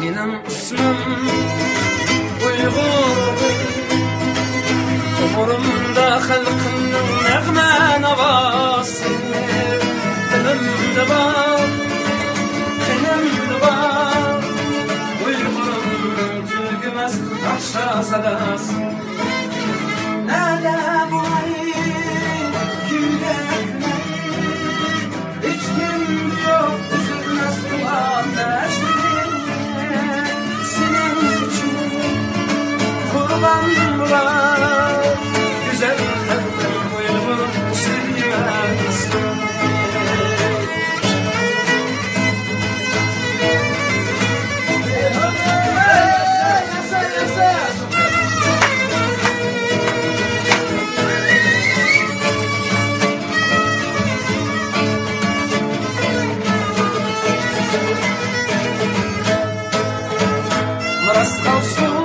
Benim ismim Uygur. Umurumda halkının nəğmə navası. Dilimde var, dilimde var. Uygur'un tülgümez aşağı sadası. Nerede bu ay kimde hiç kim yok üzülmez kulağım dertlerine. Senin için kurban var güzel kalbim Uygur sevgilersin. Maras kalsın